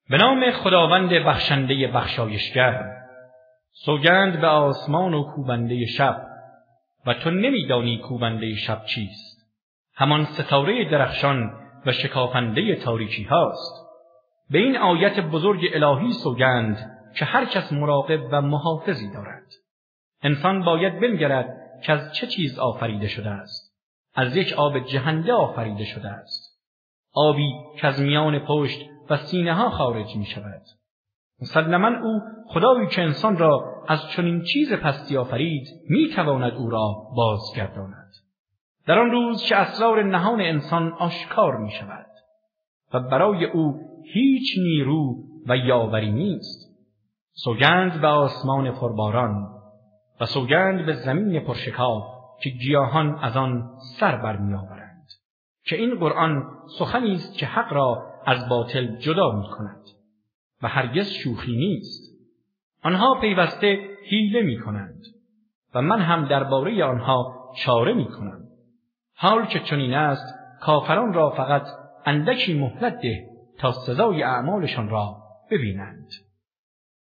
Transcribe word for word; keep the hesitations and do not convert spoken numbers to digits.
به نام خداوند بخشنده بخشایشگر. سوگند به آسمان و کوبنده شب، و تو نمیدانی کوبنده شب چیست. همان ستاره درخشان و شکافنده تاریکی هاست. به این آیت بزرگ الهی سوگند که هر کس مراقب و محافظی دارد. انسان باید بنگرد که از چه چیز آفریده شده است. از یک آب جهنده آفریده شده است، آبی که از میان پشت و سینه ها خارج می شود. مسلماً او خدایی که انسان را از چنین چیز پستی آفرید می تواند او را بازگرداند. در آن روز که اسرار نهان انسان آشکار می شود و برای او هیچ نیرو و یاوری نیست. سوگند به آسمان پرباران و سوگند به زمین پرشکاف که گیاهان از آن سر برمی آورند، که این قرآن سخنی است که حق را از باطل جدا می کند و هرگز شوخی نیست. آنها پیوسته حیله می کنند و من هم درباره آنها چاره می کنم. حال که چنین است، کافران را فقط اندکی مهلت ده تا سزای اعمالشان را ببینند.